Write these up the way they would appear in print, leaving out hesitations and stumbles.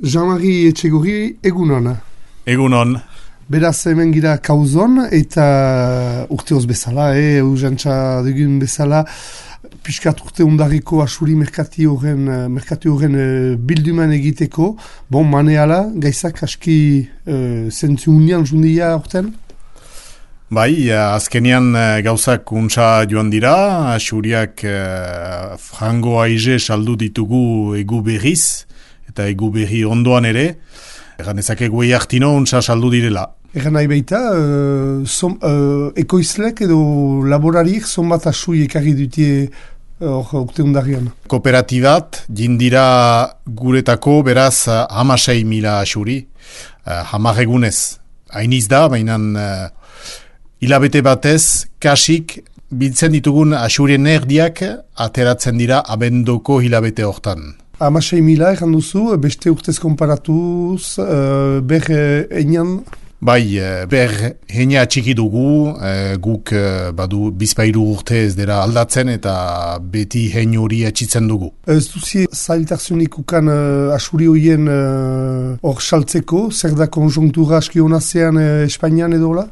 Jean-Marie Etxegorri, egunon. Egunon. Beraz hemen gira kauzon eta urteoz bezala, urgentza dugun bezala, piskat urte undarriko asuri merkati horren bilduman egiteko. Bon, maneala, gaizak aski zentzu unian jundia urten? Bai, azkenean gauzak untsa joan dira, asuriak frango aize saldu ditugu egu berriz, eta egu berri ondoan ere, egan ezake guai hartino untsa saldu direla. Egan nahi baita, ekoizlek edo laborariek zonbat asui ekarri dutie urte undarrian? Kooperatibat, jindira guretako beraz 16.000 asuri, 10 egunez. Hainiz da, baina hilabete batez, kasik biltzen ditugun asurien erdiak ateratzen dira abendoko hilabete hortan. 16.000 egan duzu, beste urtez konparatuz, ber enean? Bai, ber heina txiki dugu, guk badu bizpairu urte ez dira aldatzen eta beti hein hori etxitzen dugu. Ez duzi zailtasunik ukan asuri horien hor saltzeko, zer da konjunktura aski honazean Espainian edola?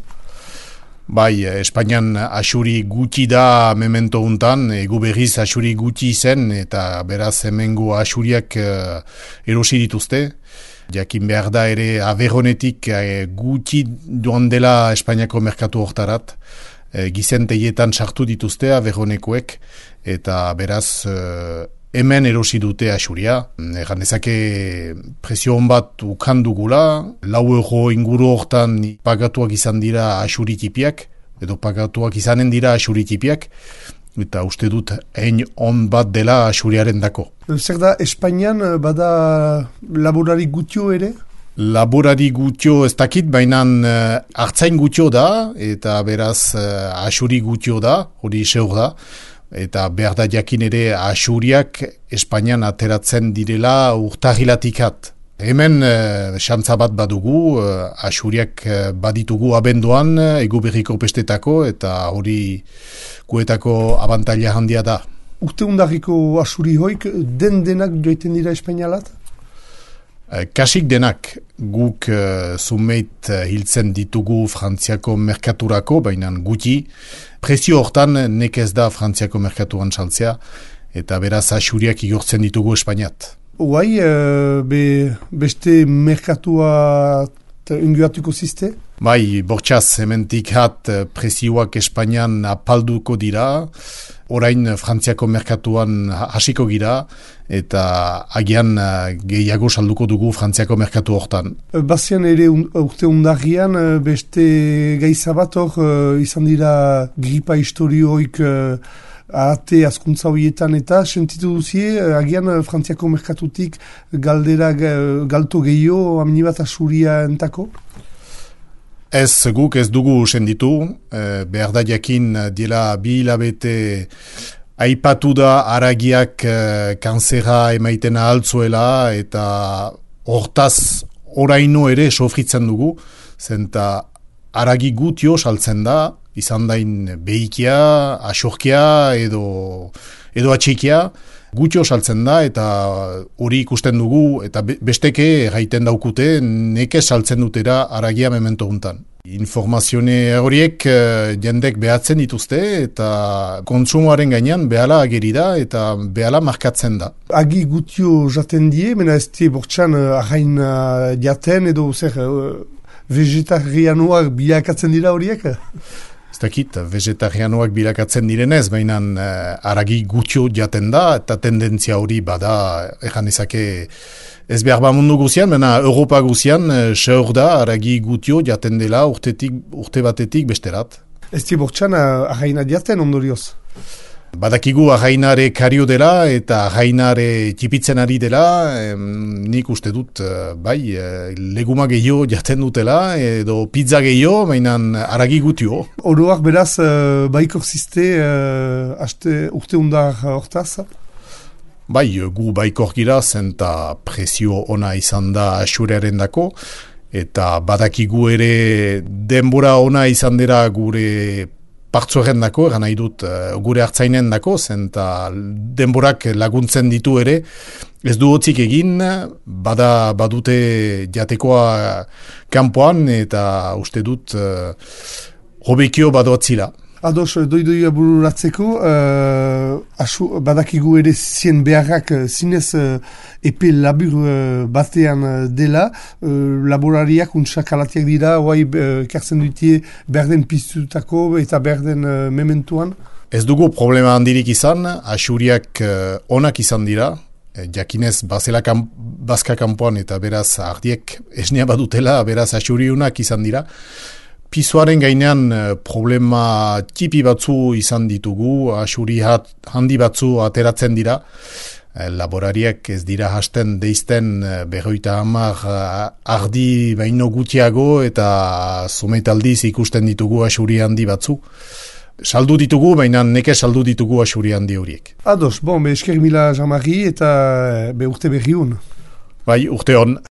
Bai, Espainian asuri gutxi da memento untan, egu berriz asuri gutxi zen eta beraz hemengo asuriak erosi dituzte. Jakin behar da ere Averonetik gutxi joan dela Espainiako merkatu hortarat, gizenteietan sartu dituzte Averonekoek eta beraz hemen erosi dute asuria. Egan ezake presio hon bat ukan dugula, 4 euro inguru hortan pagatuak izan dira asuritipiak, edo pagatuak izanen dira asuritipiak, eta uste dut hein on bat dela asuriaren dako. Zer da, Espainian bada laborari gutio ere? Laborari gutio ez dakit, baina hartzain gutio da, eta beraz asuri gutio da, hori seur da. Eta behar da jakin ere asuriak Espainian ateratzen direla urtahilatikat. Hemen xantza bat badugu, asuriak baditugu abenduan, egu berriko pestetako, eta hori guetako abantaila handia da. Urte undarriko asuri hoik denak joiten dira Espainialat? Kasik denak guk zumeit hiltzen ditugu Frantziako merkaturako, baina gutxi. Prezio hortan nekez da Frantziako merkatuan saltzea, eta beraz asuriak igortzen ditugu Espainiat. Hoai, beste merkatua unguatuko ziste? Bai, bortxaz, hementik hat prezioak Espainian apalduko dira, orain Frantziako merkatuan hasiko gira, eta agian gehiago salduko dugu Frantziako merkatu hortan. Bazian ere urte undarrian beste gaiza bat hor izan dira gripa historioik ahate azkuntza horietan eta sentitu duzie agian Frantziako merkatutik galto gehiago aminibat asuria entako? Ez guk ez dugu senditu, behar da jakin diela 2 hilabete aipatu da aragiak kanzera emaitena altzuela eta hortaz oraino ere sofritzen dugu, zenta aragi gutio saltzen da, izan dain behikia, asorkia edo atxikia, gutio saltzen da eta hori ikusten dugu eta besteke gaiten daukute neke saltzen dutera aragia memento guntan. Informazione horiek jendek behatzen dituzte eta kontsumoaren gainean behala ageri da eta behala markatzen da. Agi gutio jaten die, mena ez die bortxan arrain jaten edo zer vegetarianoak bilakatzen dira horiek? Ez dakit, vegetarianoak bilakatzen direnez, baina aragi gutio jaten da, eta tendentzia hori bada, egan ezake ez behar ba mundu guzian, baina Europa guzian, seur da, aragi gutio jaten dela urte batetik besterat. Ez di bortxan arraina jaten ondorioz? Badakigu arrainare kario dela eta arrainare tipitzen ari dela, nik uste dut, bai, leguma gehiago jaten dutela, edo pizza gehiago, mainan aragi gutio. Oroak beraz, baikor ziste, urte undar hortaz? Bai, gu baikor gira, zenta prezio ona izan da asurearen dako, eta badakigu ere denbora ona izan dira gure partzueren dako, eran nahi dut gure hartzainen dako, zen eta denborak laguntzen ditu ere, ez du hotzik egin, badute jatekoa kanpoan, eta uste dut hobekio badoatzila. Ados, doidoia bururatzeko, badakigu ere zien beharrak zinez epe labur batean dela, laborariak untsak alatiak dira, oai ekartzen dutie berden piztutako eta berden mementuan? Ez dugu problema handirik izan, asuriak onak izan dira, jakinez bazka kanpoan eta beraz ardiek esnea badutela, beraz asuriunak izan dira. Pisoaren gainean problema tipi batzu izan ditugu, asuri handi batzu ateratzen dira. Laborariak ez dira hasten deizten 50 ardi baino gutiago eta zumetaldiz ikusten ditugu asuri handi batzu. Saldu ditugu, baina neke saldu ditugu asuri handi horiek. Ados, esker mila Jean-Marie eta urte berri hon. Bai, urte hon.